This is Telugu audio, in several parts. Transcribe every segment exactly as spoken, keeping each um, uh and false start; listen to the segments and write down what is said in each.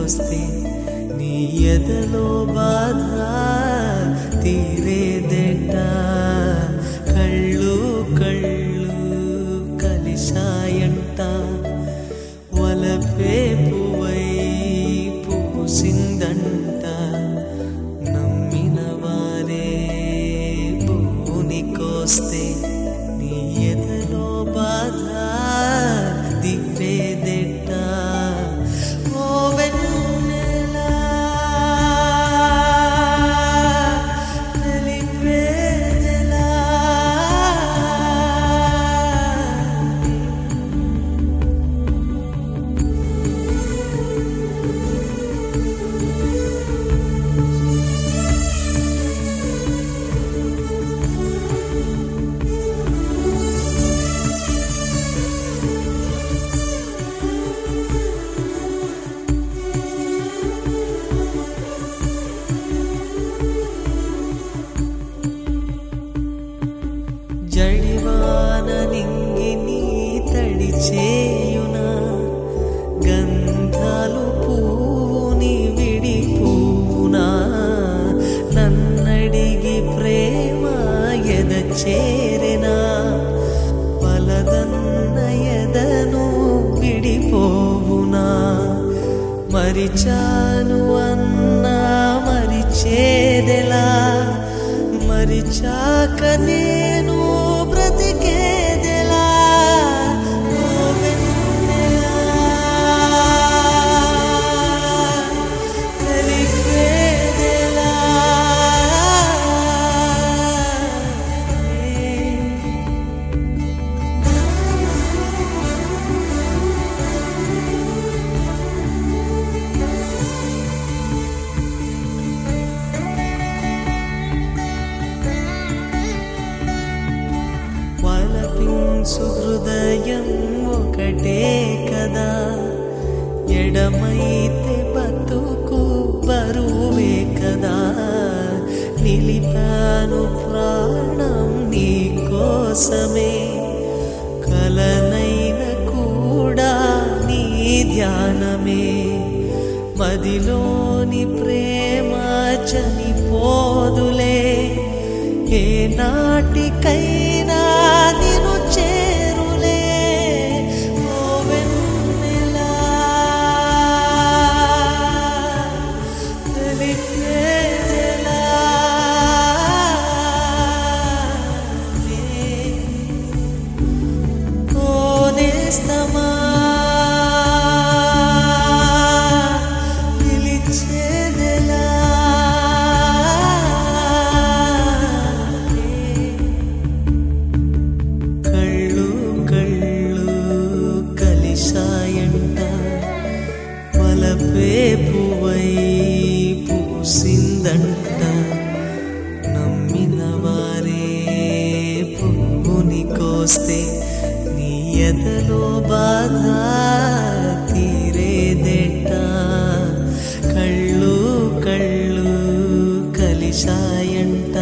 పువ్వునికొస్తే నీ ఎదలో బాధ తీరేదెట. కళ్ళు కళ్ళు కలిశాయంట, వలపే పువ్వై పూసిందంట. నమ్మిన వారే పువ్వునికొస్తే నీ ఎదలో బాధ తీరేదెట. ఓ వెన్నెలా తెలిపేదెలా, జడివాన నింగిని తడి చేయునా, గంధాలు పువ్వుని విడిపోవునా. నన్నడిగి ప్రేమ ఎద చేరెనా, వలదన్న ఎదను విడిపోవునా. మరిచాను అన్నా మరిచేదెలా, మరిచాక నేను బ్రతికేదెలా. ఓ వెన్నెలా తెలిపేదెలా. వలపించు హృదయం ఒకటే కదా, ఎడమైతే బతుకు బరువే కదా. నిలిపాను ప్రాణం నీ కోసమే, కలనైన కూడా నీ ధ్యానమే. మదిలోని ప్రేమ చనిపోదులే, ఏ నాటికైనా నిన్ను చేరులే. ఓ వెన్నెలా తెలిపేదెలా. ఓ నేస్తమా పిలిచేదెలా. వలపే పువ్వై పూసిందంట. నమ్మిన వారే పువ్వునికొస్తే నీ ఎదలో బాధ తీరేదెట. కళ్ళు కళ్ళు కలిశాయంట,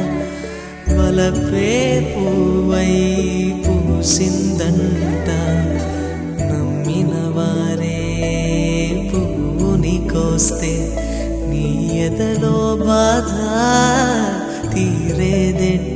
వలపే పువ్వై పూసిందంట. నమ్మిన వారే పువ్వునికొస్తే నీ ఎదలో బాధ తీరేదెట.